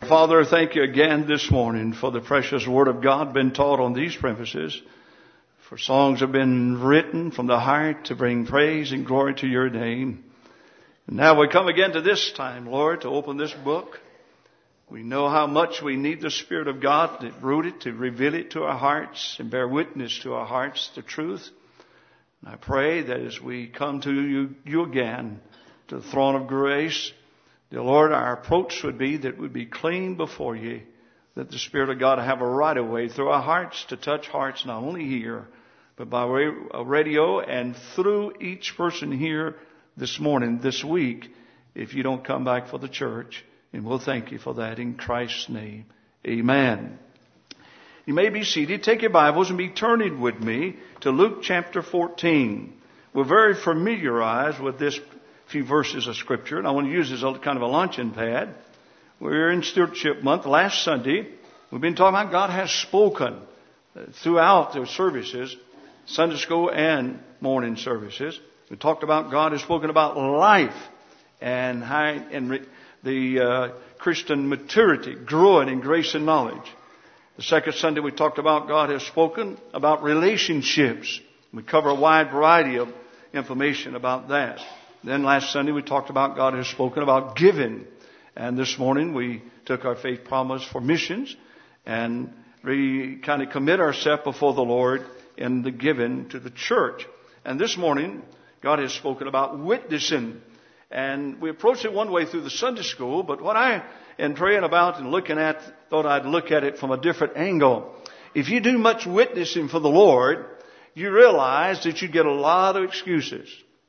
Father, thank you again this morning for the precious Word of God been taught on these premises. For songs have been written from the heart to bring praise and glory to your name. And now we come again to this time, Lord, to open this book. We know how much we need the Spirit of God to root it, to reveal it to our hearts and bear witness to our hearts the truth. And I pray that as we come to you again, to the throne of grace, dear Lord, our approach would be that we'd be clean before you, that the Spirit of God have a right of way through our hearts to touch hearts not only here, but by radio and through each person here this morning, this week, if you don't come back for the church. And we'll thank you for that in Christ's name. Amen. You may be seated. Take your Bibles and be turning with me to Luke chapter 14. We're very familiarized with this few verses of Scripture, and I want to use this as kind of a launching pad. We're in Stewardship Month. Last Sunday, we've been talking about God has spoken throughout the services, Sunday school and morning services. We talked about God has spoken about life and the Christian maturity, growing in grace and knowledge. The second Sunday we talked about God has spoken about relationships. We cover a wide variety of information about that. Then last Sunday we talked about God has spoken about giving. And this morning we took our faith promise for missions and we kind of commit ourselves before the Lord in the giving to the church. And this morning God has spoken about witnessing. And we approached it one way through the Sunday school, but what I am praying about and looking at, thought I'd look at it from a different angle. If you do much witnessing for the Lord, you realize that you get a lot of excuses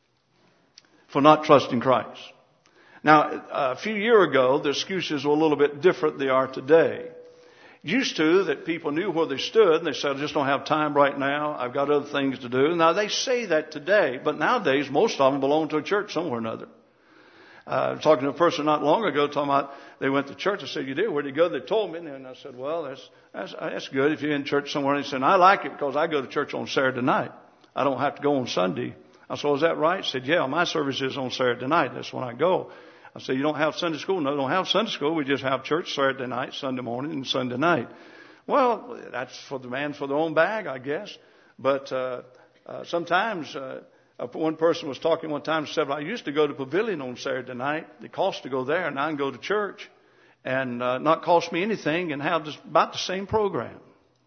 for not trusting Christ. Now, a few years ago, the excuses were a little bit different than they are today. Used to, that people knew where they stood, and they said, I just don't have time right now. I've got other things to do. Now, they say that today, but nowadays, most of them belong to a church somewhere or another. I was talking to a person not long ago, talking about they went to church. I said, you did? Where'd you go? They told me. And I said, well, that's good if you're in church somewhere. And he said, I like it because I go to church on Saturday night. I don't have to go on Sunday. I said, is that right? He said, yeah, my service is on Saturday night. That's when I go. I said, you don't have Sunday school? No, we don't have Sunday school. We just have church Saturday night, Sunday morning, and Sunday night. Well, that's for the man for their own bag, I guess. But sometimes one person was talking one time and said, I used to go to Pavilion on Saturday night. It cost to go there, and I can go to church and not cost me anything and have about the same program.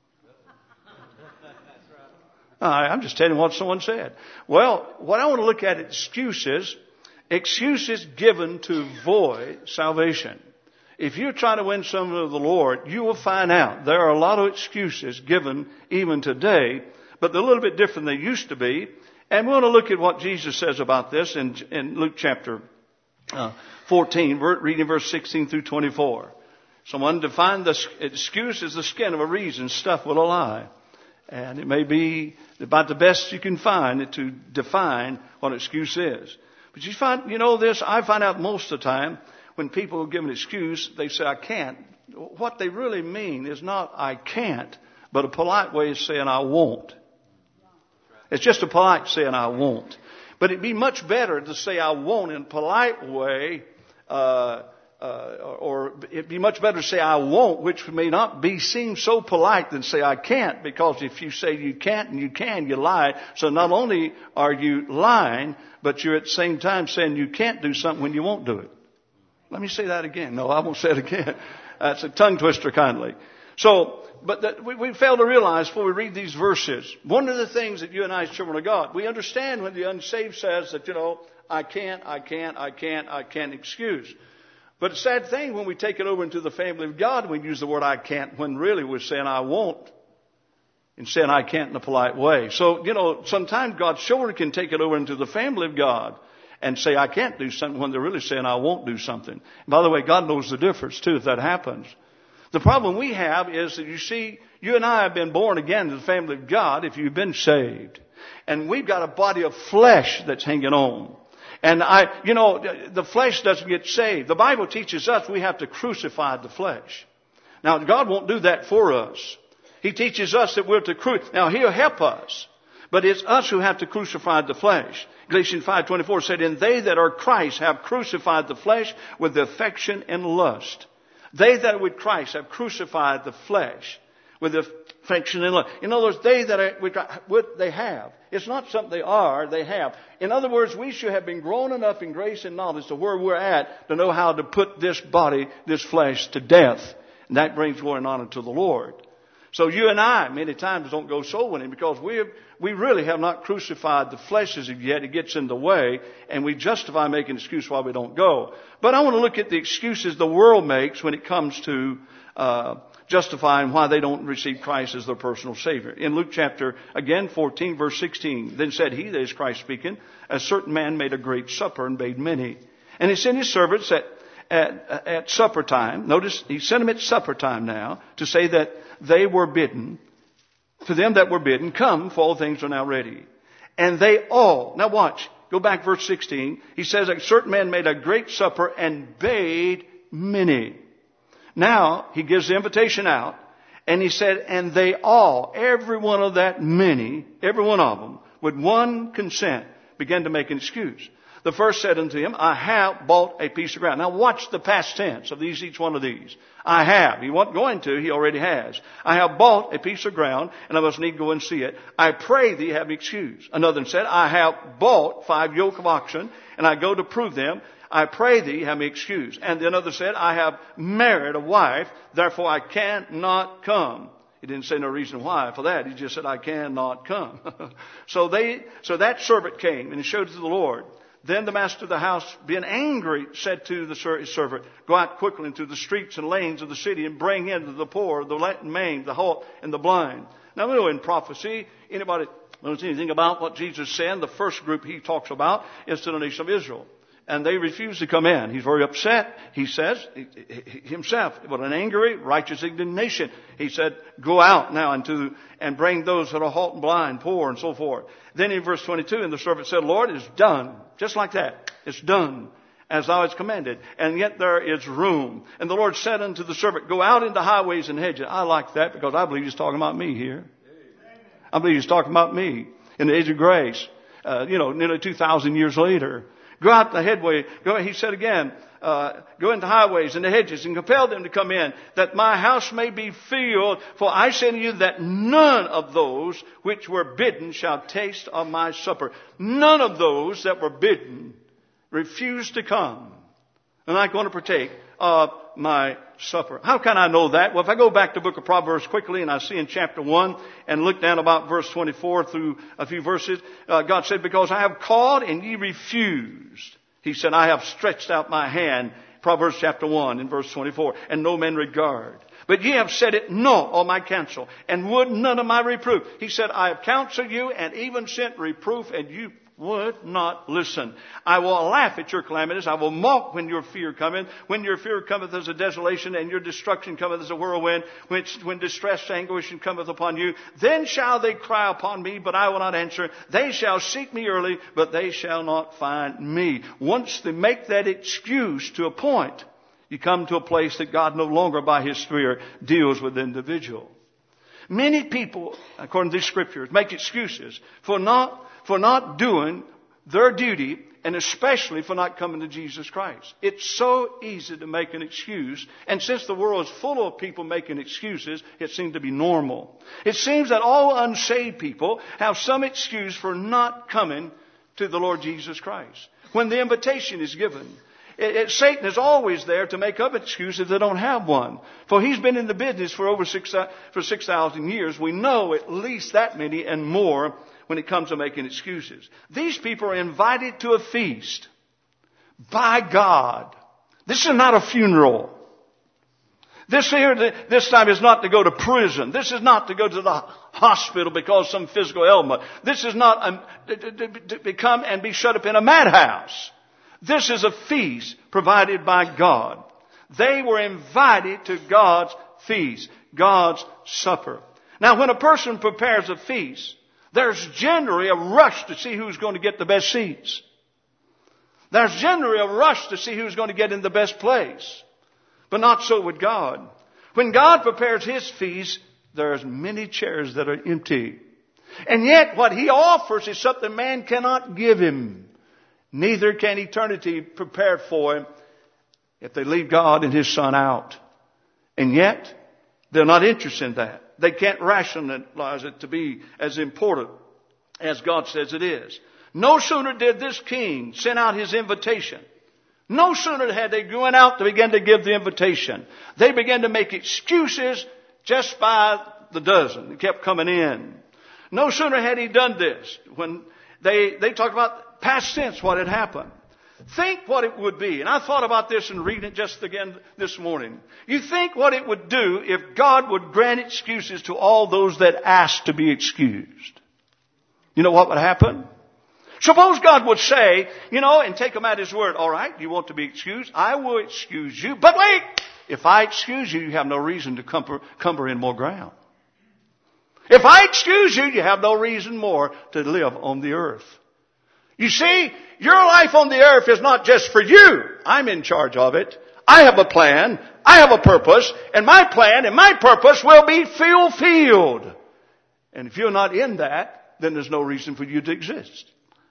I'm just telling you what someone said. Well, what I want to look at is excuses given to avoid salvation. If you're trying to win someone to the Lord, you will find out there are a lot of excuses given even today, but they're a little bit different than they used to be. And we want to look at what Jesus says about this in Luke chapter 14, reading verse 16 through 24. Someone defined the excuse as the skin of a reason stuffed with a lie. And it may be about the best you can find to define what an excuse is. But you find, I find out most of the time when people give an excuse, they say, I can't. What they really mean is not I can't, but a polite way of saying I won't. It's just a polite saying I won't. But it'd be much better to say I won't in a polite way, or it'd be much better to say I won't, which may not seem so polite than say I can't, because if you say you can't and you can, you lie. So not only are you lying, but you're at the same time saying you can't do something when you won't do it. Let me say that again. No, I won't say it again. That's a tongue twister, kindly. But we fail to realize before we read these verses, one of the things that you and I as children of God, we understand when the unsaved says that, I can't excuse. But the sad thing when we take it over into the family of God, we use the word I can't when really we're saying I won't and saying I can't in a polite way. So, sometimes God's children can take it over into the family of God and say I can't do something when they're really saying I won't do something. And by the way, God knows the difference too if that happens. The problem we have is that you and I have been born again to the family of God if you've been saved. And we've got a body of flesh that's hanging on. And the flesh doesn't get saved. The Bible teaches us we have to crucify the flesh. Now, God won't do that for us. He teaches us that we're to crucify. Now, He'll help us. But it's us who have to crucify the flesh. Galatians 5:24 said, and they that are Christ have crucified the flesh with affection and lust. They that are with Christ have crucified the flesh with affection and love. In other words, they that are with Christ, what they have. It's not something they are, they have. In other words, we should have been grown enough in grace and knowledge to where we're at to know how to put this body, this flesh, to death. And that brings glory and honor to the Lord. So you and I, many times, don't go soul winning because we really have not crucified the flesh as of yet. It gets in the way, and we justify making an excuse why we don't go. But I want to look at the excuses the world makes when it comes to justifying why they don't receive Christ as their personal Savior. In Luke chapter, again, 14, verse 16, then said he, that is Christ speaking, a certain man made a great supper and bade many. And he sent his servants at supper time. Notice, he sent them at supper time now to say that they were bidden, to them that were bidden, come, for all things are now ready. And they all, now watch, go back verse 16. He says a certain man made a great supper and bade many. Now, he gives the invitation out, and he said, and they all, every one of that many, every one of them, with one consent, began to make an excuse. The first said unto him, I have bought a piece of ground. Now watch the past tense of each one of these. I have. He wasn't going to, he already has. I have bought a piece of ground, and I must need go and see it. I pray thee have me excused. Another said, I have bought 5 yoke of oxen, and I go to prove them. I pray thee have me excused. And the another said, I have married a wife, therefore I cannot come. He didn't say no reason why for that. He just said, I cannot come. So that servant came and he showed it to the Lord. Then the master of the house, being angry, said to his servant, go out quickly into the streets and lanes of the city and bring in to the poor, the maimed, the halt, and the blind. Now, we know in prophecy, anybody knows anything about what Jesus said, the first group he talks about is to the nation of Israel. And they refuse to come in. He's very upset. He says himself, with an angry, righteous indignation, he said, go out now and bring those that are halt and blind, poor, and so forth. Then in verse 22, and the servant said, Lord, it's done. Just like that. It's done as thou hast commanded. And yet there is room. And the Lord said unto the servant, go out into highways and hedges. I like that because I believe he's talking about me here. I believe he's talking about me in the age of grace. Nearly 2,000 years later. Go out the headway. He said again, go into highways and the hedges and compel them to come in, that my house may be filled. For I say to you that none of those which were bidden shall taste of my supper. None of those that were bidden refused to come. And I'm going to partake of my supper. How can I know that? Well, if I go back to the book of Proverbs quickly and I see in chapter 1 and look down about verse 24 through a few verses, God said, because I have called and ye refused. He said, I have stretched out my hand. Proverbs chapter 1 in verse 24. And no man regard. But ye have said it no on my counsel, and would none of my reproof. He said, I have counseled you and even sent reproof, and you would not listen. I will laugh at your calamities. I will mock when your fear cometh. When your fear cometh as a desolation, and your destruction cometh as a whirlwind, when distress, anguish cometh upon you, then shall they cry upon me, but I will not answer. They shall seek me early, but they shall not find me. Once they make that excuse to a point, you come to a place that God no longer by His Spirit deals with the individual. Many people, according to these scriptures, make excuses for not doing their duty, and especially for not coming to Jesus Christ. It's so easy to make an excuse, and since the world is full of people making excuses, it seems to be normal. It seems that all unsaved people have some excuse for not coming to the Lord Jesus Christ. When the invitation is given, Satan is always there to make up excuses if they don't have one. For he's been in the business for over 6,000 years. We know at least that many and more when it comes to making excuses. These people are invited to a feast by God. This is not a funeral. This time is not to go to prison. This is not to go to the hospital because of some physical ailment. This is not to become and be shut up in a madhouse. This is a feast provided by God. They were invited to God's feast, God's supper. Now, when a person prepares a feast, there's generally a rush to see who's going to get the best seats. There's generally a rush to see who's going to get in the best place. But not so with God. When God prepares His feast, there's many chairs that are empty. And yet what He offers is something man cannot give Him. Neither can eternity prepare for him if they leave God and His Son out. And yet, they're not interested in that. They can't rationalize it to be as important as God says it is. No sooner did this king send out his invitation. No sooner had they gone out to begin to give the invitation. They began to make excuses just by the dozen. They kept coming in. No sooner had he done this when they talk about past tense, what had happened. Think what it would be. And I thought about this and reading it just again this morning. You think what it would do if God would grant excuses to all those that asked to be excused. You know what would happen? Suppose God would say, and take him at his word. All right, you want to be excused? I will excuse you. But wait! If I excuse you, you have no reason to cumber in more ground. If I excuse you, you have no reason more to live on the earth. You see, your life on the earth is not just for you. I'm in charge of it. I have a plan. I have a purpose. And my plan and my purpose will be fulfilled. And if you're not in that, then there's no reason for you to exist.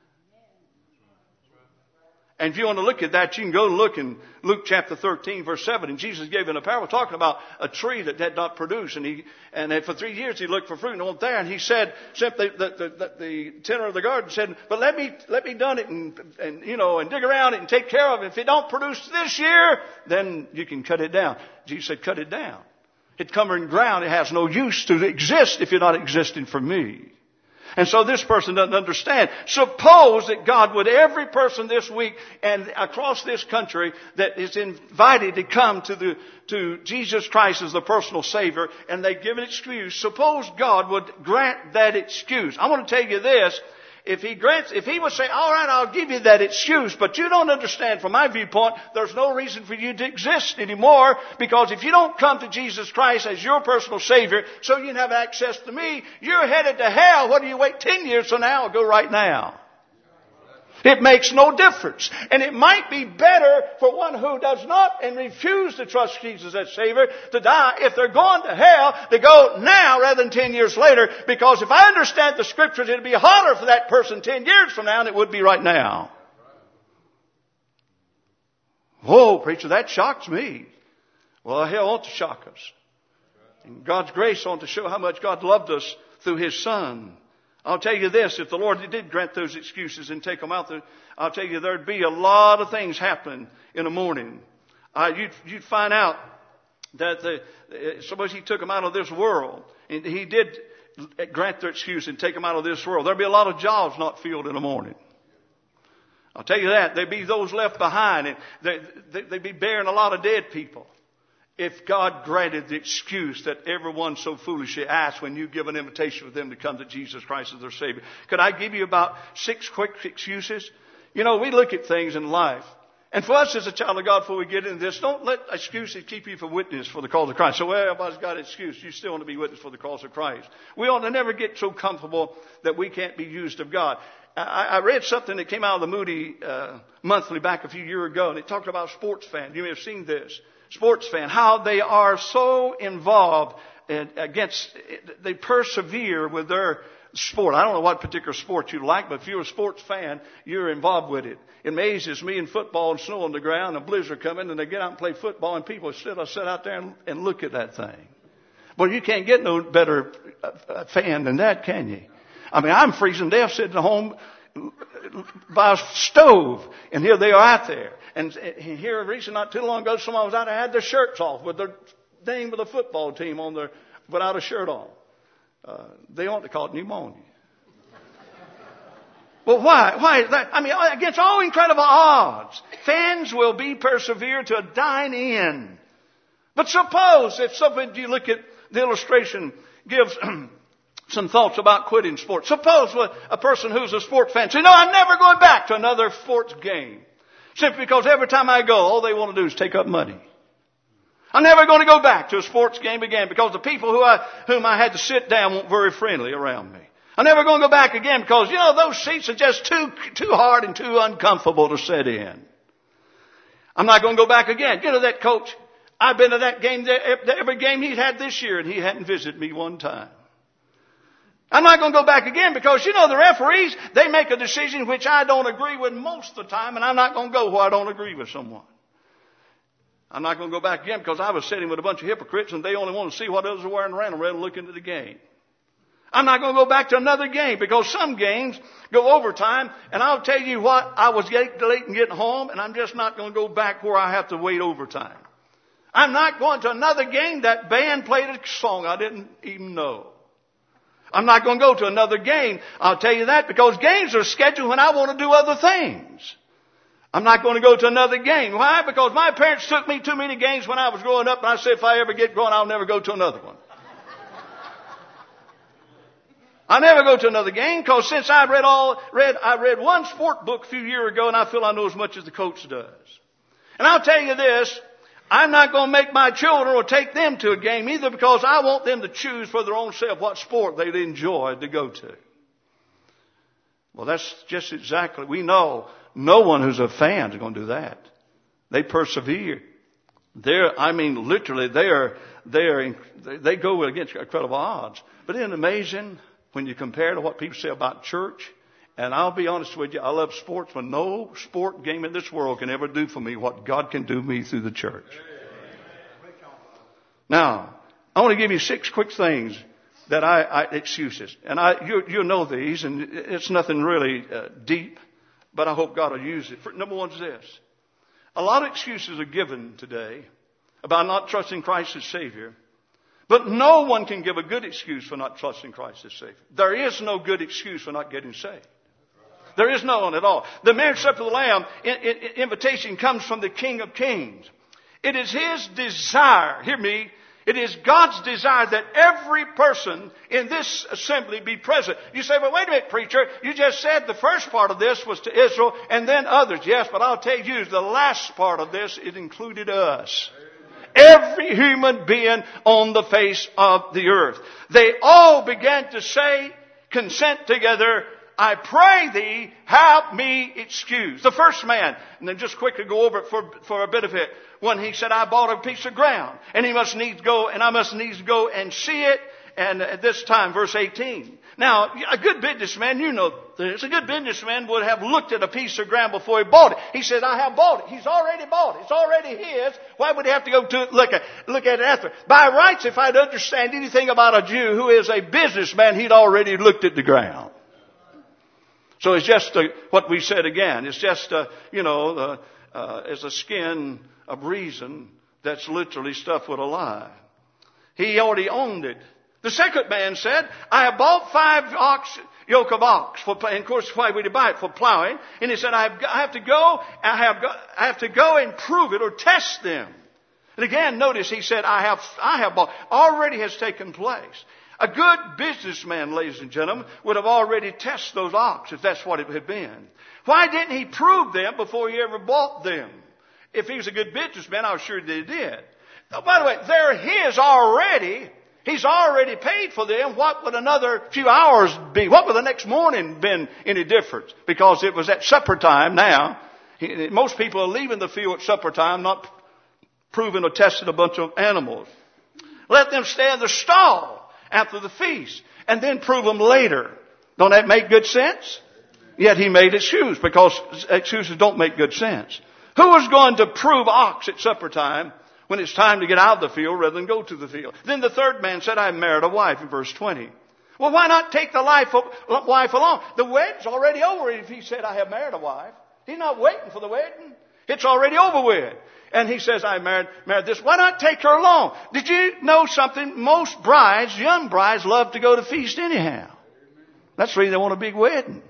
And if you want to look at that, you can go look in Luke chapter 13, verse 7. And Jesus gave in a parable talking about a tree that had not produced. And for 3 years he looked for fruit and it wasn't there. And he said, the tenor of the garden said, but let me done it and dig around it and take care of it. If it don't produce this year, then you can cut it down. Jesus said, cut it down. It's covering ground. It has no use to exist if you're not existing for me. And so this person doesn't understand. Suppose that God would, every person this week and across this country that is invited to come to Jesus Christ as the personal Savior, and they give an excuse. Suppose God would grant that excuse. I want to tell you this. If he would say, all right, I'll give you that excuse, but you don't understand from my viewpoint, there's no reason for you to exist anymore, because if you don't come to Jesus Christ as your personal Savior, so you can have access to me, you're headed to hell. What do you wait 10 years from now? I'll go right now. It makes no difference. And it might be better for one who does not and refuse to trust Jesus as Savior to die, if they're going to hell, to go now rather than 10 years later. Because if I understand the Scriptures, it'll be harder for that person 10 years from now than it would be right now. Whoa, preacher, that shocks me. Well, hell ought to shock us. And God's grace ought to show how much God loved us through His Son. I'll tell you this, if the Lord did grant those excuses and take them out there, I'll tell you there'd be a lot of things happening in the morning. You'd find out that suppose He took them out of this world, and He did grant their excuse and take them out of this world. There'd be a lot of jobs not filled in the morning. I'll tell you that. There'd be those left behind, and they'd be burying a lot of dead people. If God granted the excuse that everyone so foolishly asks when you give an invitation for them to come to Jesus Christ as their Savior. Could I give you about 6 quick excuses? We look at things in life. And for us as a child of God, before we get into this, don't let excuses keep you from witness for the cause of Christ. So everybody's got an excuse. You still want to be witness for the cause of Christ. We ought to never get so comfortable that we can't be used of God. I read something that came out of the Moody Monthly back a few years ago, and it talked about sports fans. You may have seen this. Sports fan, how they are so involved they persevere with their sport. I don't know what particular sport you like, but if you're a sports fan, you're involved with it. It amazes me in football and snow on the ground, a blizzard coming, and they get out and play football, and people sit out there and look at that thing. Well, you can't get no better fan than that, can you? I mean, I'm freezing to death sitting at home by a stove, and here they are out there. And here recently, not too long ago, someone was out there had their shirts off with their name of the football team on their, without a shirt on. They ought to call it pneumonia. Well, why? Why is that? I mean, against all incredible odds, fans will be persevered to a dying end. But suppose if somebody, you look at the illustration, gives some thoughts about quitting sports. Suppose a person who's a sports fan says, I'm never going back to another sports game. Simply because every time I go, all they want to do is take up money. I'm never going to go back to a sports game again because the people whom I had to sit down weren't very friendly around me. I'm never going to go back again because, those seats are just too hard and too uncomfortable to sit in. I'm not going to go back again. That coach, I've been to that game, every game he's had this year, and he hadn't visited me one time. I'm not going to go back again because, the referees, they make a decision which I don't agree with most of the time, and I'm not going to go where I don't agree with someone. I'm not going to go back again because I was sitting with a bunch of hypocrites and they only want to see what others are wearing around rather than look into the game. I'm not going to go back to another game because some games go overtime, and I'll tell you what, I was late in getting home, and I'm just not going to go back where I have to wait overtime. I'm not going to another game. That band played a song I didn't even know. I'm not going to go to another game, I'll tell you that, because games are scheduled when I want to do other things. I'm not going to go to another game. Why? Because my parents took me too many games when I was growing up, and I said if I ever get grown, I'll never go to another one. I never go to another game because since I read one sport book a few years ago, and I feel I know as much as the coach does. And I'll tell you this, I'm not going to make my children or take them to a game either because I want them to choose for their own self what sport they'd enjoy to go to. Well, that's just exactly, we know no one who's a fan is going to do that. They persevere. Literally, they go against incredible odds. But isn't it amazing when you compare to what people say about church? And I'll be honest with you, I love sports, but no sport game in this world can ever do for me what God can do me through the church. Now, I want to give you 6 quick things that excuses. And you'll know these, and it's nothing really deep, but I hope God will use it. Number one is this. A lot of excuses are given today about not trusting Christ as Savior. But no one can give a good excuse for not trusting Christ as Savior. There is no good excuse for not getting saved. There is no one at all. The marriage supper of the Lamb invitation comes from the King of Kings. It is His desire, hear me, it is God's desire that every person in this assembly be present. You say, well, wait a minute, preacher. You just said the first part of this was to Israel and then others. Yes, but I'll tell you, the last part of this, it included us. Every human being on the face of the earth. They all began to say, consent together, I pray thee, have me excused. The first man, and then just quickly go over it for a bit of it. When he said, I bought a piece of ground, and he must needs go, and I must needs go and see it. And at this time, verse 18. Now, a good businessman, you know this, a good businessman would have looked at a piece of ground before he bought it. He said, I have bought it. He's already bought it. It's already his. Why would he have to go to look at it after? By rights, if I'd understand anything about a Jew who is a businessman, he'd already looked at the ground. So it's just what we said again. It's just, it's a skin of reason that's literally stuffed with a lie. He already owned it. The second man said, I have bought 5 yoke of ox and of course, why would he buy it? For plowing. And he said, I have to go and prove it or test them. And again, notice he said, I have bought. Already has taken place. A good businessman, ladies and gentlemen, would have already tested those ox if that's what it had been. Why didn't he prove them before he ever bought them? If he was a good businessman, I'm sure that he did. Oh, by the way, they're his already. He's already paid for them. What would another few hours be? What would the next morning been any difference? Because it was at supper time now. Most people are leaving the field at supper time, not proving or testing a bunch of animals. Let them stay in the stall after the feast and then prove them later. Don't that make good sense? Yet he made excuses because excuses don't make good sense. Who was going to prove ox at supper time when it's time to get out of the field rather than go to the field? Then the third man said, I married a wife in verse 20. Well, why not take the wife along? The wedding's already over if he said, I have married a wife. He's not waiting for the wedding. It's already over with. And he says, I married this. Why not take her along? Did you know something? Most brides, young brides, love to go to feast anyhow. That's the reason they want a big wedding.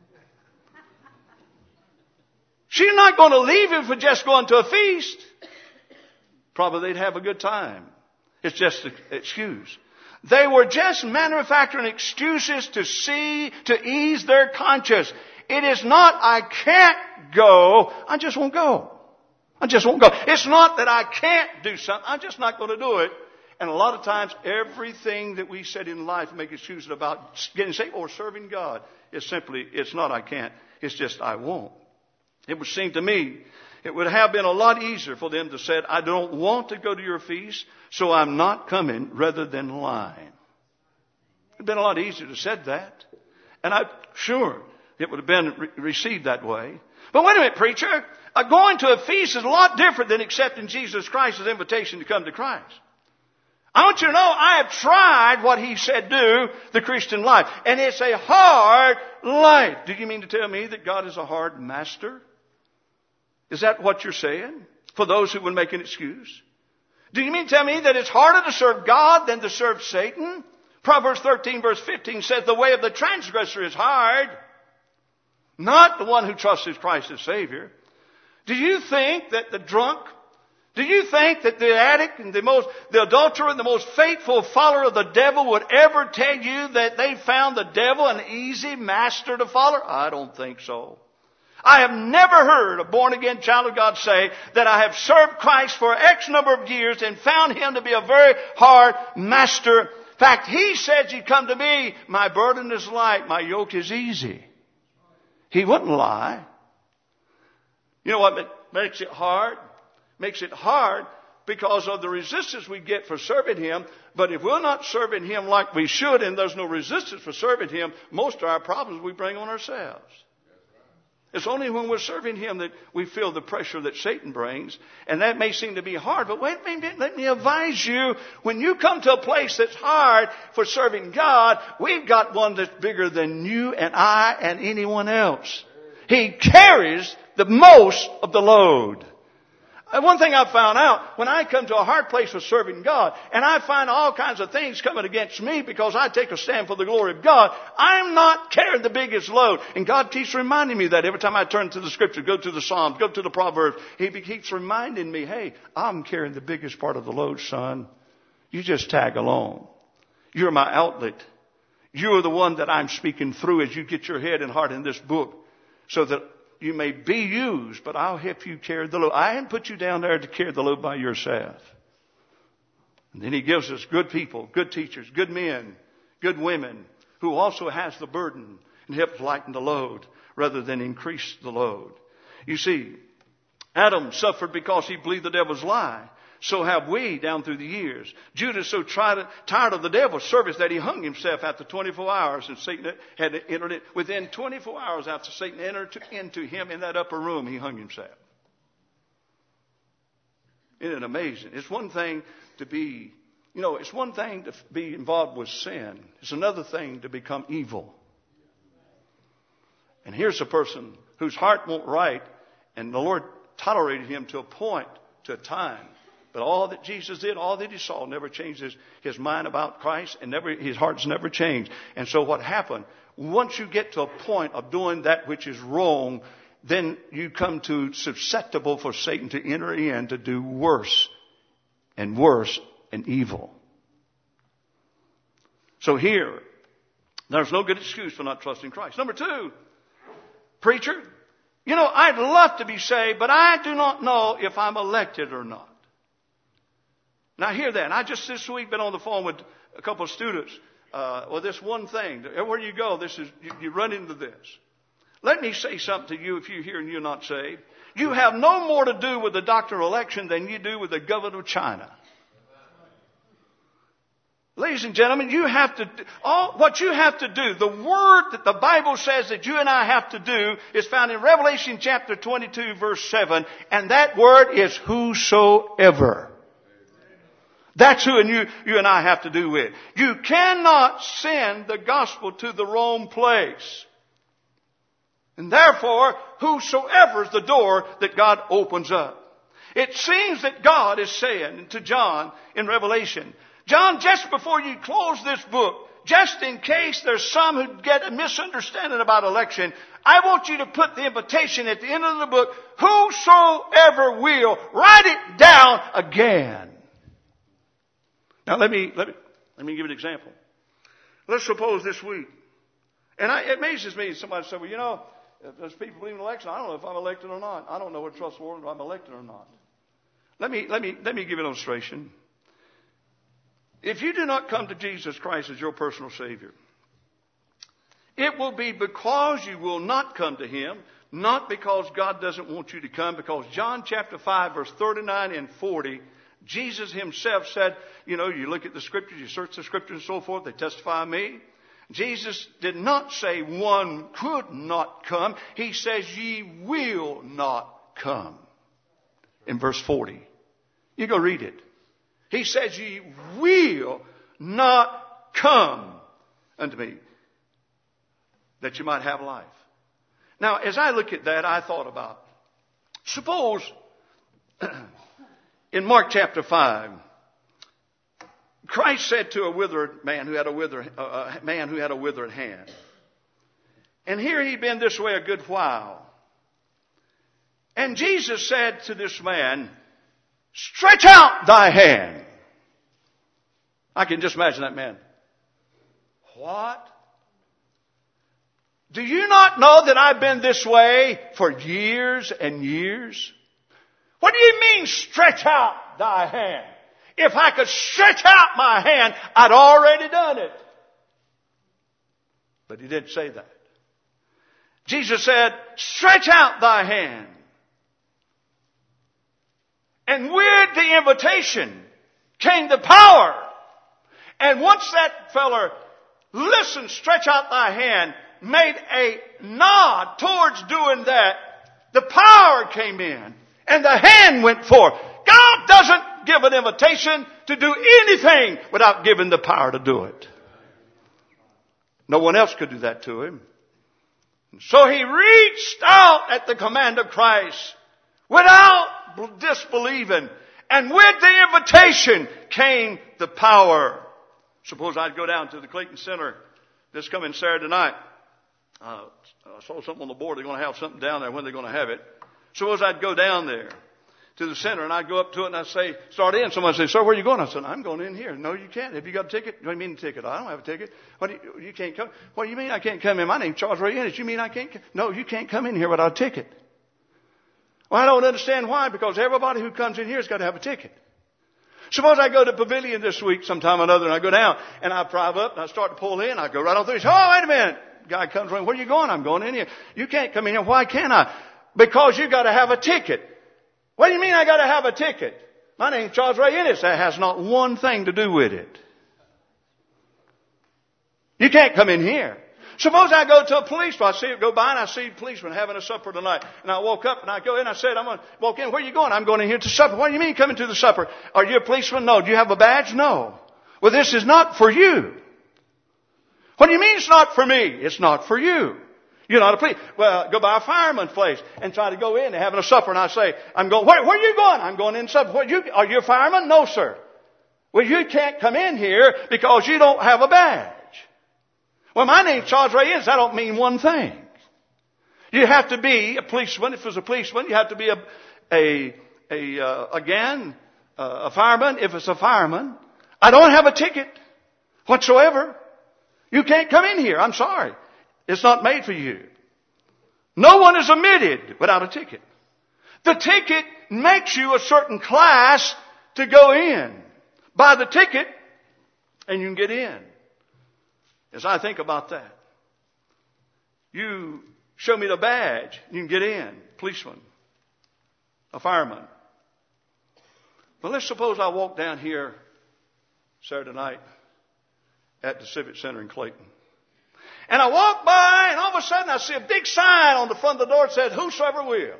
She's not going to leave him for just going to a feast. Probably they'd have a good time. It's just an excuse. They were just manufacturing excuses to ease their conscience. It is not, I can't go, I just won't go. I just won't go. It's not that I can't do something, I'm just not going to do it. And a lot of times, everything that we said in life make excuses about getting saved or serving God is simply, it's not I can't, it's just I won't. It would seem to me, it would have been a lot easier for them to say, I don't want to go to your feast, so I'm not coming, rather than lying. It would have been a lot easier to have said that. And I'm sure it would have been received that way. But wait a minute, preacher. Going to a feast is a lot different than accepting Jesus Christ's invitation to come to Christ. I want you to know I have tried what he said do, the Christian life. And it's a hard life. Do you mean to tell me that God is a hard master? Is that what you're saying? For those who would make an excuse? Do you mean to tell me that it's harder to serve God than to serve Satan? Proverbs 13 verse 15 says the way of the transgressor is hard. Not the one who trusts in Christ as Savior. Do you think that the drunk, do you think that the addict and the adulterer and the most faithful follower of the devil would ever tell you that they found the devil an easy master to follow? I don't think so. I have never heard a born-again child of God say that I have served Christ for X number of years and found Him to be a very hard master. In fact, He says, you come to me, my burden is light, my yoke is easy. He wouldn't lie. You know what makes it hard? Makes it hard because of the resistance we get for serving Him. But if we're not serving Him like we should and there's no resistance for serving Him, most of our problems we bring on ourselves. It's only when we're serving Him that we feel the pressure that Satan brings. And that may seem to be hard. But wait a minute, let me advise you. When you come to a place that's hard for serving God, we've got one that's bigger than you and I and anyone else. He carries the most of the load. One thing I found out, when I come to a hard place for serving God, and I find all kinds of things coming against me because I take a stand for the glory of God, I'm not carrying the biggest load. And God keeps reminding me that every time I turn to the Scripture, go to the Psalms, go to the Proverbs, He keeps reminding me, hey, I'm carrying the biggest part of the load, son. You just tag along. You're my outlet. You're the one that I'm speaking through as you get your head and heart in this book so that you may be used, but I'll help you carry the load. I didn't put you down there to carry the load by yourself. And then He gives us good people, good teachers, good men, good women, who also has the burden and helps lighten the load rather than increase the load. You see, Adam suffered because he believed the devil's lie. So have we down through the years. Judas so tired of the devil's service that he hung himself after 24 hours, and Satan had entered it. Within 24 hours after Satan entered into him in that upper room, he hung himself. Isn't it amazing? It's one thing to be, it's one thing to be involved with sin. It's another thing to become evil. And here's a person whose heart won't right, and the Lord tolerated him to a point, to a time. But all that Jesus did, all that He saw, never changed his mind about Christ, and his heart's never changed. And so what happened? Once you get to a point of doing that which is wrong, then you come to susceptible for Satan to enter in to do worse and evil. So here, there's no good excuse for not trusting Christ. Number two, preacher, I'd love to be saved, but I do not know if I'm elected or not. Now hear that. I just this week been on the phone with a couple of students. This one thing. Everywhere you go, you run into this. Let me say something to you if you're here and you're not saved. You have no more to do with the doctrinal election than you do with the government of China. Ladies and gentlemen, what you have to do, the word that the Bible says that you and I have to do is found in Revelation chapter 22 verse 7. And that word is whosoever. That's who you and I have to do with. You cannot send the gospel to the wrong place. And therefore, whosoever is the door that God opens up. It seems that God is saying to John in Revelation, John, just before you close this book, just in case there's some who get a misunderstanding about election, I want you to put the invitation at the end of the book, whosoever will, write it down again. Now let me give you an example. Let's suppose this week, and it amazes me, somebody said, well, if there's people believe in election, I don't know if I'm elected or not. I don't know what trust war, if I'm elected or not. Let me give an illustration. If you do not come to Jesus Christ as your personal Savior, it will be because you will not come to Him, not because God doesn't want you to come, because John chapter 5 verse 39 and 40, Jesus Himself said, you look at the Scriptures, you search the Scriptures and so forth, they testify of me. Jesus did not say one could not come. He says ye will not come. In verse 40. You go read it. He says ye will not come unto me, that you might have life. Now, as I look at that, I thought about, suppose in Mark chapter 5, Christ said to a withered man who had a withered hand. And here he'd been this way a good while. And Jesus said to this man, stretch out thy hand. I can just imagine that man. What? Do you not know that I've been this way for years and years? What do you mean, stretch out thy hand? If I could stretch out my hand, I'd already done it. But he didn't say that. Jesus said, stretch out thy hand. And with the invitation came the power. And once that feller listened, stretch out thy hand, made a nod towards doing that, the power came in and the hand went forth. God doesn't give an invitation to do anything without giving the power to do it. No one else could do that to him. So he reached out at the command of Christ without disbelieving. And with the invitation came the power. Suppose I'd go down to the Clayton Center this coming Saturday night. I saw something on the board. They're going to have something down there. When they're going to have it. Suppose I'd go down there to the center and I'd go up to it and I'd say, start in. Someone would say, sir, where are you going? I said, I'm going in here. No, you can't. Have you got a ticket? What do you mean a ticket? I don't have a ticket. You can't come. What do you mean I can't come in? My name's Charles Ray Ennis. You mean I can't come? No, you can't come in here without a ticket. Well, I don't understand why, because everybody who comes in here has got to have a ticket. Suppose I go to Pavilion this week sometime or another and I go down and I drive up and I start to pull in. I go right on through. He says, oh, wait a minute. Guy comes around. Where are you going? I'm going in here. You can't come in here. Why can't I? Because you got to have a ticket. What do you mean I got to have a ticket? My name's Charles Ray Ennis. That has not one thing to do with it. You can't come in here. Suppose I go to a policeman. I see it go by and I see a policeman having a supper tonight. And I woke up and I go in. I said, I'm going to walk in. Where are you going? I'm going in here to supper. What do you mean coming to the supper? Are you a policeman? No. Do you have a badge? No. Well, this is not for you. What do you mean it's not for me? It's not for you. You're not a police. Well, go by a fireman's place and try to go in. They're having a supper and I say, I'm going, where are you going? I'm going in supper. Are you a fireman? No, sir. Well, you can't come in here because you don't have a badge. Well, my name's Charles Ray Ennis. That don't mean one thing. You have to be a policeman. If it's a policeman, you have to be a fireman. If it's a fireman, I don't have a ticket whatsoever. You can't come in here. I'm sorry. It's not made for you. No one is admitted without a ticket. The ticket makes you a certain class to go in. Buy the ticket and you can get in. As I think about that, you show me the badge, you can get in. Policeman, a fireman. Well, let's suppose I walk down here Saturday night at the Civic Center in Clayton. And I walk by and all of a sudden I see a big sign on the front of the door that says, whosoever will.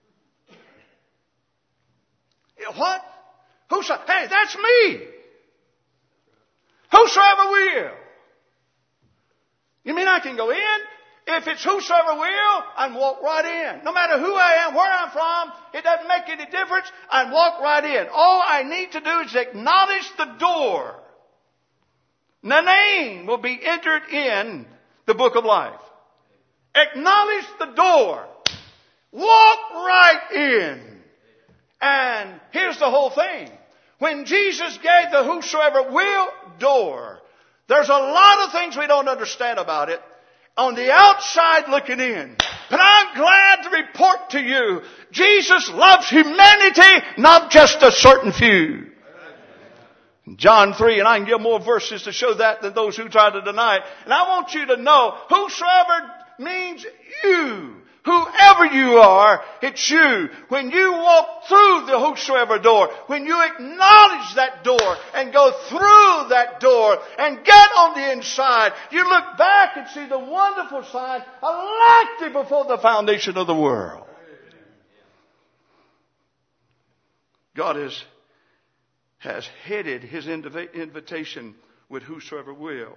You know what? Hey, that's me. Whosoever will. You mean I can go in? If it's whosoever will, I can walk right in. No matter who I am, where I'm from, it doesn't make any difference. I can walk right in. All I need to do is acknowledge the door. The name will be entered in the book of life. Acknowledge the door. Walk right in. And here's the whole thing. When Jesus gave the whosoever will door, there's a lot of things we don't understand about it on the outside looking in. But I'm glad to report to you, Jesus loves humanity, not just a certain few. John 3, and I can give more verses to show that than those who try to deny it. And I want you to know, whosoever means you. Whoever you are, it's you. When you walk through the whosoever door, when you acknowledge that door and go through that door and get on the inside, you look back and see the wonderful sign, elected before the foundation of the world. God has headed His invitation with whosoever will.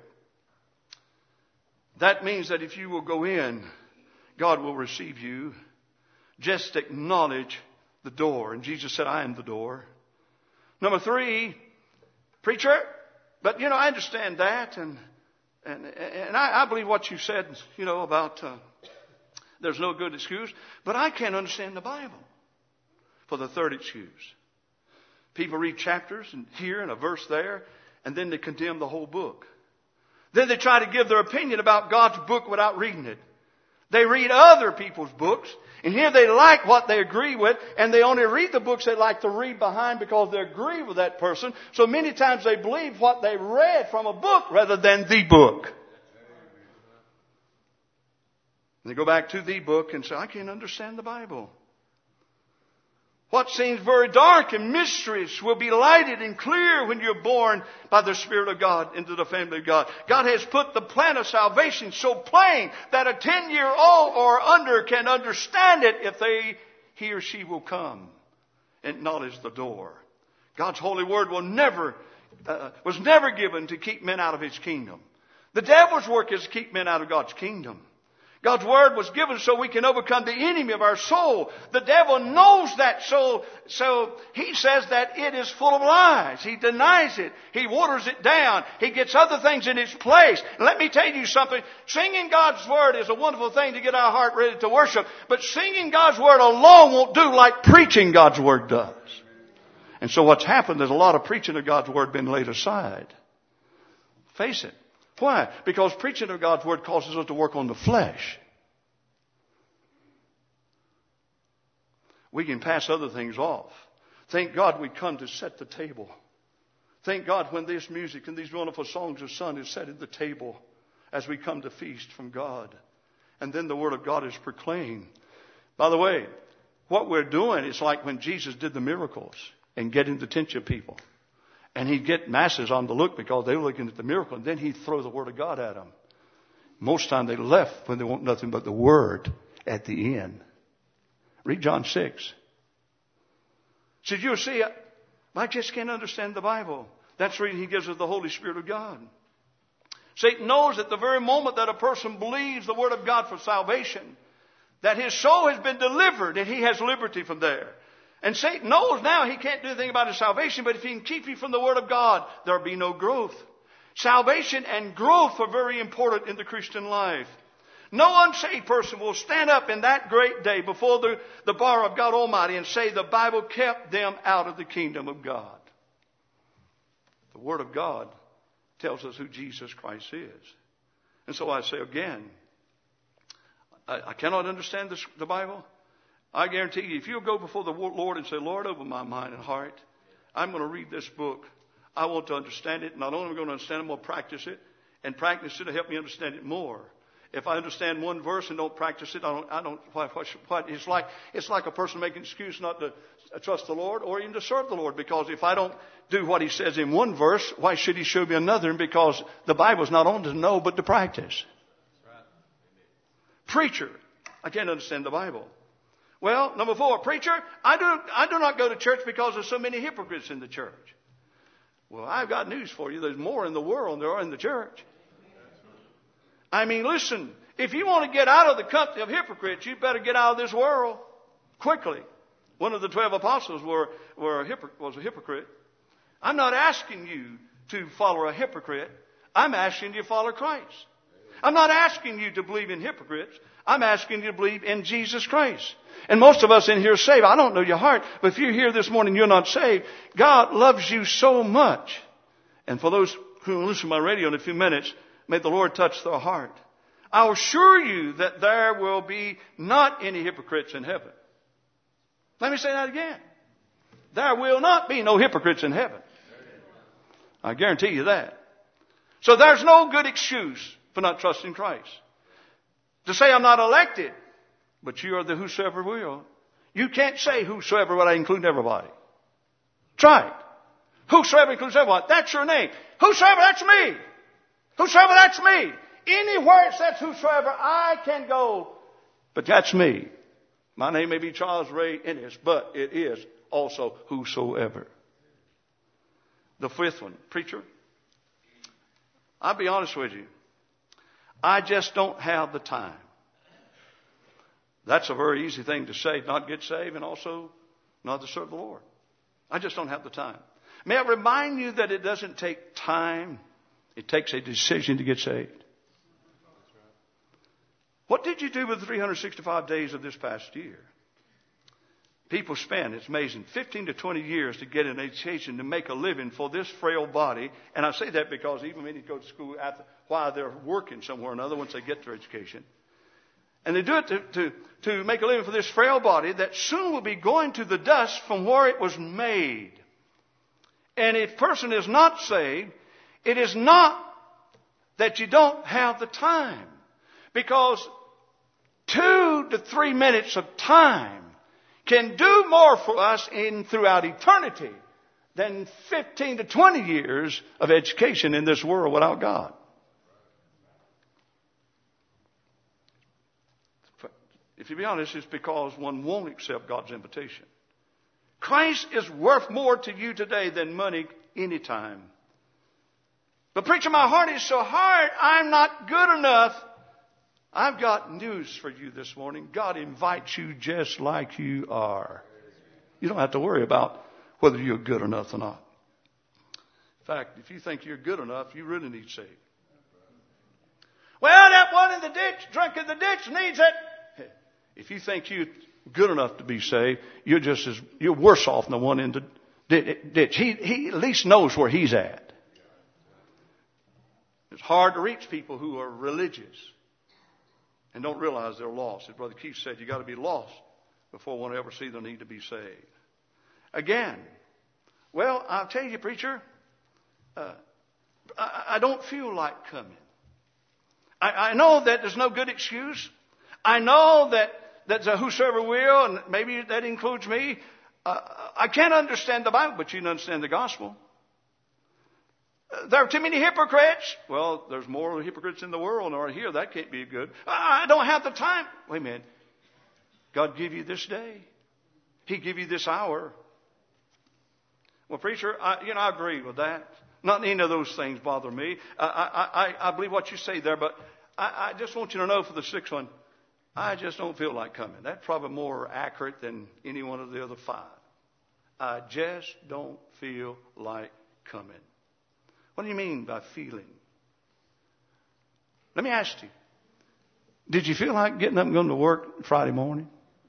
That means that if you will go in, God will receive you. Just acknowledge the door. And Jesus said, I am the door. Number 3, preacher, but I understand that. And I believe what you said, about there's no good excuse. But I can't understand the Bible for the third excuse. People read chapters and here and a verse there, and then they condemn the whole book. Then they try to give their opinion about God's book without reading it. They read other people's books, and here they like what they agree with, and they only read the books they like to read behind because they agree with that person. So many times they believe what they read from a book rather than the book. And they go back to the book and say, I can't understand the Bible. What seems very dark and mysterious will be lighted and clear when you're born by the Spirit of God into the family of God. God has put the plan of salvation so plain that a 10-year-old or under can understand it if he or she will come and acknowledge the door. God's holy word was never given to keep men out of His kingdom. The devil's work is to keep men out of God's kingdom. God's word was given so we can overcome the enemy of our soul. The devil knows that, so he says that it is full of lies. He denies it. He waters it down. He gets other things in its place. And let me tell you something. Singing God's word is a wonderful thing to get our heart ready to worship. But singing God's word alone won't do like preaching God's word does. And so what's happened is a lot of preaching of God's word been laid aside. Face it. Why? Because preaching of God's word causes us to work on the flesh. We can pass other things off. Thank God we come to set the table. Thank God when this music and these wonderful songs are sung is set at the table as we come to feast from God. And then the word of God is proclaimed. By the way, what we're doing is like when Jesus did the miracles and getting the attention of people. And he'd get masses on the look because they were looking at the miracle. And then he'd throw the Word of God at them. Most time they left when they want nothing but the Word at the end. Read John 6. So you see, I just can't understand the Bible. That's the reason He gives us the Holy Spirit of God. Satan knows at the very moment that a person believes the Word of God for salvation, that his soul has been delivered and he has liberty from there. And Satan knows now he can't do anything about his salvation, but if he can keep you from the Word of God, there'll be no growth. Salvation and growth are very important in the Christian life. No unsaved person will stand up in that great day before the bar of God Almighty and say the Bible kept them out of the kingdom of God. The Word of God tells us who Jesus Christ is. And so I say again, I cannot understand the Bible. I guarantee you, if you'll go before the Lord and say, Lord, open my mind and heart. I'm going to read this book. I want to understand it. Not only am I going to understand it, I'm going to practice it. And practice it to help me understand it more. If I understand one verse and don't practice it, it's like a person making an excuse not to trust the Lord or even to serve the Lord. Because if I don't do what He says in one verse, why should He show me another? And because the Bible is not only to know, but to practice. Preacher, I can't understand the Bible. Well, number 4, preacher, I do not go to church because there's so many hypocrites in the church. Well, I've got news for you. There's more in the world than there are in the church. I mean, listen, if you want to get out of the company of hypocrites, you better get out of this world quickly. One of the 12 apostles was a hypocrite. I'm not asking you to follow a hypocrite. I'm asking you to follow Christ. I'm not asking you to believe in hypocrites. I'm asking you to believe in Jesus Christ. And most of us in here are saved. I don't know your heart, but if you're here this morning, you're not saved. God loves you so much. And for those who will listen to my radio in a few minutes, may the Lord touch their heart. I'll assure you that there will be not any hypocrites in heaven. Let me say that again. There will not be no hypocrites in heaven. I guarantee you that. So there's no good excuse for not trusting Christ. To say I'm not elected But you are the whosoever will. You can't say whosoever will include everybody. Try it. Whosoever includes everyone. That's your name. Whosoever, that's me. Whosoever, that's me. Anywhere it says whosoever, I can go. But that's me. My name may be Charles Ray Ennis, but it is also whosoever. The fifth one, preacher. I'll be honest with you. I just don't have the time. That's a very easy thing to say, not get saved and also not to serve the Lord. I just don't have the time. May I remind you that it doesn't take time. It takes a decision to get saved. What did you do with the 365 days of this past year? People spend, it's amazing, 15 to 20 years to get an education to make a living for this frail body. And I say that because even when you go to school while they're working somewhere or another, once they get their education. And they do it to make a living for this frail body that soon will be going to the dust from where it was made. And if a person is not saved, it is not that you don't have the time. Because 2 to 3 minutes of time can do more for us throughout eternity than 15 to 20 years of education in this world without God. If you be honest, it's because one won't accept God's invitation. Christ is worth more to you today than money anytime. But preacher, my heart is so hard, I'm not good enough. I've got news for you this morning. God invites you just like you are. You don't have to worry about whether you're good enough or not. In fact, if you think you're good enough, you really need saved. Well, that one in the ditch, drunk in the ditch, needs it. If you think you're good enough to be saved, you're worse off than the one in the ditch. He at least knows where he's at. It's hard to reach people who are religious and don't realize they're lost. As Brother Keith said, you got to be lost before one ever see the need to be saved. Again, well, I'll tell you, preacher, I don't feel like coming. I know that there's no good excuse. I know that whosoever will, and maybe that includes me. I can't understand the Bible, but you can understand the gospel. There are too many hypocrites. Well, there's more hypocrites in the world than are here. That can't be good. I don't have the time. Wait a minute. God give you this day. He give you this hour. Well, preacher, I agree with that. Not any of those things bother me. I believe what you say there, but I just want you to know for the sixth one, I just don't feel like coming. That's probably more accurate than any one of the other 5. I just don't feel like coming. What do you mean by feeling? Let me ask you. Did you feel like getting up and going to work Friday morning?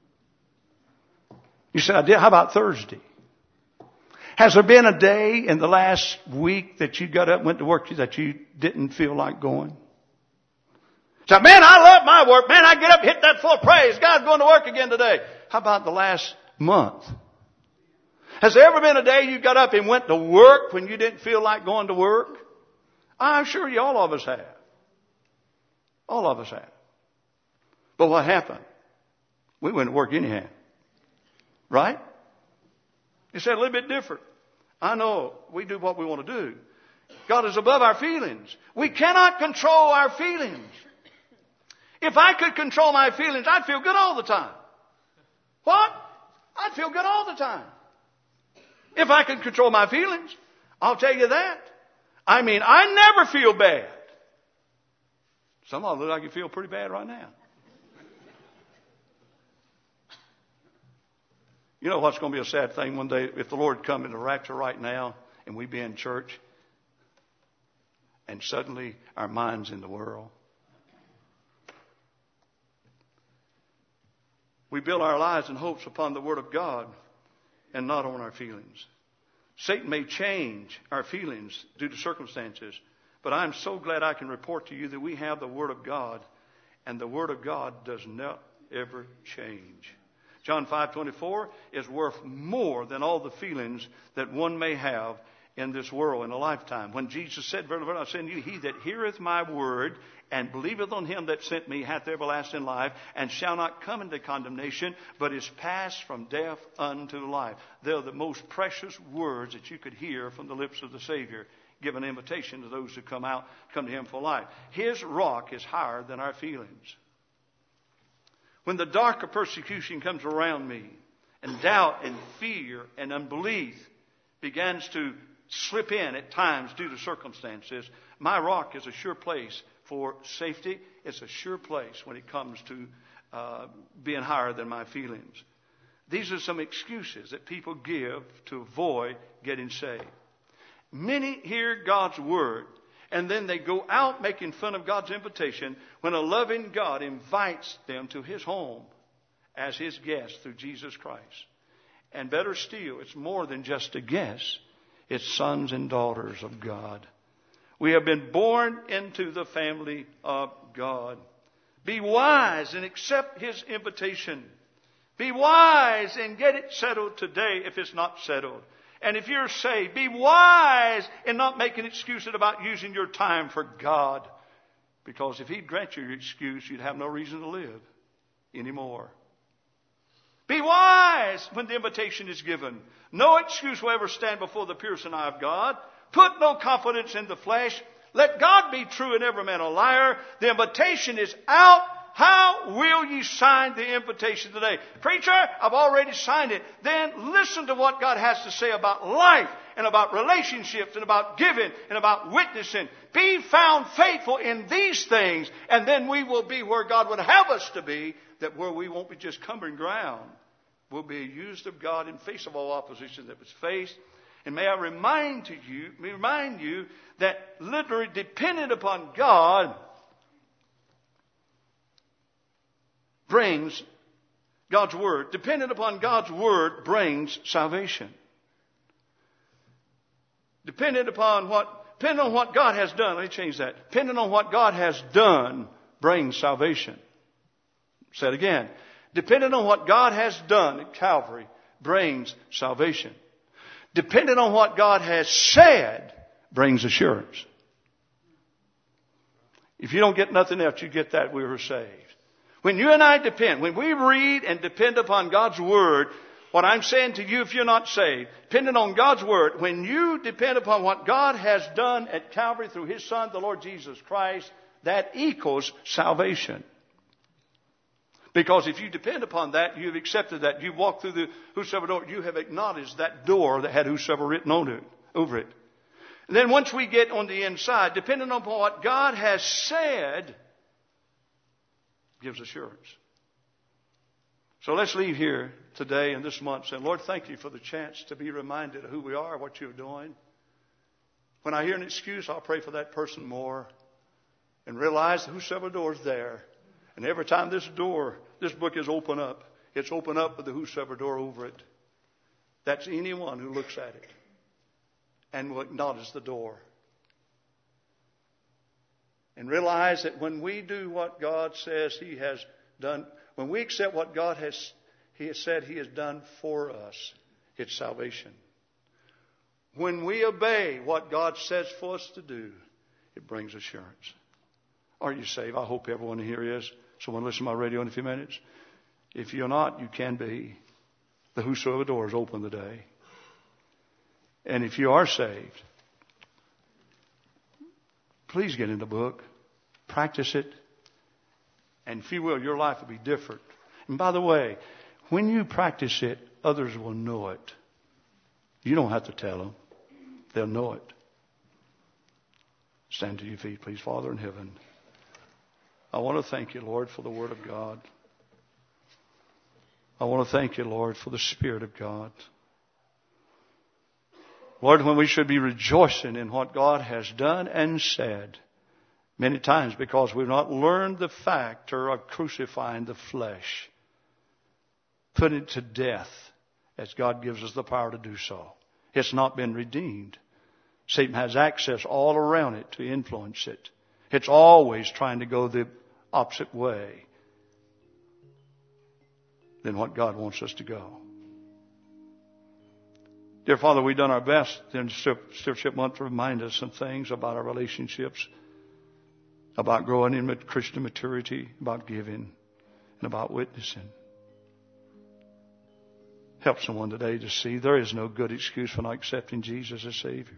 You said, I did. How about Thursday? Has there been a day in the last week that you got up and went to work that you didn't feel like going? So, man, I love my work. Man, I get up and hit that full praise. God's going to work again today. How about the last month? Has there ever been a day you got up and went to work when you didn't feel like going to work? I'm sure all of us have. All of us have. But what happened? We went to work anyhow. Right? You said a little bit different. I know we do what we want to do. God is above our feelings. We cannot control our feelings. If I could control my feelings, I'd feel good all the time. What? I'd feel good all the time. If I could control my feelings, I'll tell you that. I mean, I never feel bad. Some of you look like you feel pretty bad right now. You know what's going to be a sad thing one day if the Lord come in the rapture right now and we be in church and suddenly our mind's in the world. We build our lives and hopes upon the Word of God and not on our feelings. Satan may change our feelings due to circumstances, but I'm so glad I can report to you that we have the Word of God, and the Word of God does not ever change. John 5:24 is worth more than all the feelings that one may have in this world in a lifetime. When Jesus said, "Verily, verily, I say unto you, he that heareth my word and believeth on him that sent me hath everlasting life, and shall not come into condemnation, but is passed from death unto life." They're the most precious words that you could hear from the lips of the Savior, give an invitation to those who come to him for life. His rock is higher than our feelings. When the dark of persecution comes around me, and doubt and fear and unbelief begins to slip in at times due to circumstances, my rock is a sure place for safety. It's a sure place when it comes to being higher than my feelings. These are some excuses that people give to avoid getting saved. Many hear God's word, and then they go out making fun of God's invitation when a loving God invites them to his home as his guest through Jesus Christ. And better still, it's more than just a guest. It's sons and daughters of God. We have been born into the family of God. Be wise and accept his invitation. Be wise and get it settled today if it's not settled. And if you're saved, be wise in not making excuses about using your time for God. Because if he'd grant you your excuse, you'd have no reason to live anymore. Be wise when the invitation is given. No excuse will ever stand before the piercing eye of God. Put no confidence in the flesh. Let God be true and every man a liar. The invitation is out. How will you sign the invitation today? Preacher, I've already signed it. Then listen to what God has to say about life and about relationships and about giving and about witnessing. Be found faithful in these things, and then we will be where God would have us to be, that where we won't be just cumbering ground. We'll be used of God in face of all opposition that was faced. And may I remind you that literally dependent upon God brings God's word. Dependent upon God's word brings salvation. Dependent on what God has done. Let me change that. Dependent on what God has done brings salvation. Say it again. Dependent on what God has done at Calvary brings salvation. Dependent on what God has said brings assurance. If you don't get nothing else, you get that we were saved. When you and I depend, when we read and depend upon God's word, what I'm saying to you if you're not saved, depending on God's word, when you depend upon what God has done at Calvary through his Son, the Lord Jesus Christ, that equals salvation. Because if you depend upon that, you've accepted that. You've walked through the whosoever door. You have acknowledged that door that had whosoever written over it. And then once we get on the inside, depending upon what God has said, gives assurance. So let's leave here today and this month saying, Lord, thank you for the chance to be reminded of who we are, what you're doing. When I hear an excuse, I'll pray for that person more and realize that whosoever door is there. And every time this book is open up, it's open up with the whosoever door over it. That's anyone who looks at it and will acknowledge the door. And realize that when we do what God says he has done, when we accept what God has said he has done for us, it's salvation. When we obey what God says for us to do, it brings assurance. Are you saved? I hope everyone here is. Someone listen to my radio in a few minutes. If you're not, you can be. The whosoever door is open today. And if you are saved, please get in the book. Practice it. And if you will, your life will be different. And by the way, when you practice it, others will know it. You don't have to tell them. They'll know it. Stand to your feet, please. Father in heaven, I want to thank you, Lord, for the Word of God. I want to thank you, Lord, for the Spirit of God. Lord, when we should be rejoicing in what God has done and said, many times because we've not learned the factor of crucifying the flesh, putting it to death as God gives us the power to do so. It's not been redeemed. Satan has access all around it to influence it. It's always trying to go the opposite way than what God wants us to go. Dear Father, we've done our best in Stewardship Month to remind us some things about our relationships, about growing in Christian maturity, about giving, and about witnessing. Help someone today to see there is no good excuse for not accepting Jesus as Savior.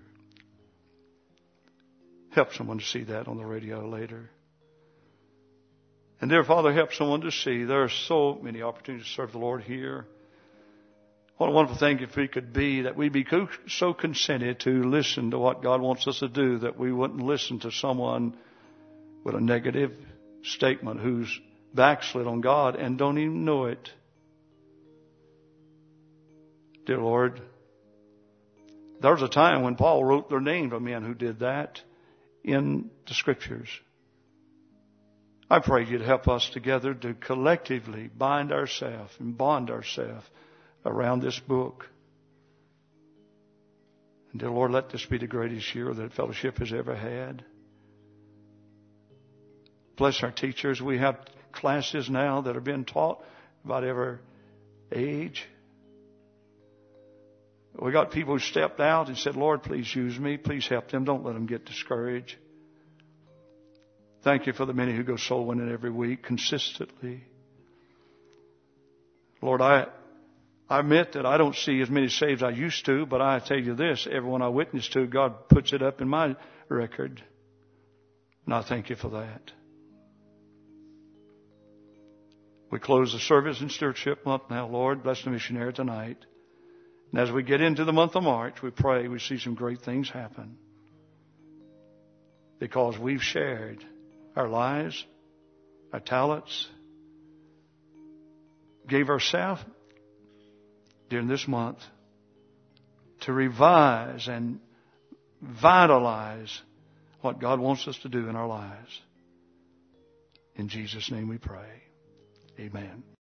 Help someone to see that on the radio later. And dear Father, help someone to see there are so many opportunities to serve the Lord here. What a wonderful thing if we could be, that we'd be so consented to listen to what God wants us to do that we wouldn't listen to someone with a negative statement who's backslid on God and don't even know it. Dear Lord, there was a time when Paul wrote their names of men who did that in the Scriptures. I pray you'd help us together to collectively bind ourselves and bond ourselves around this book. And dear Lord, let this be the greatest year that fellowship has ever had. Bless our teachers. We have classes now that are being taught about every age. We got people who stepped out and said, Lord, please use me. Please help them. Don't let them get discouraged. Thank you for the many who go soul winning every week consistently. Lord, I admit that I don't see as many saved as I used to, but I tell you this, everyone I witness to, God puts it up in my record. And I thank you for that. We close the service in Stewardship Month now. Lord, bless the missionary tonight. And as we get into the month of March, we pray we see some great things happen. Because we've shared our lives, our talents, gave ourselves during this month to revise and vitalize what God wants us to do in our lives. In Jesus' name we pray. Amen.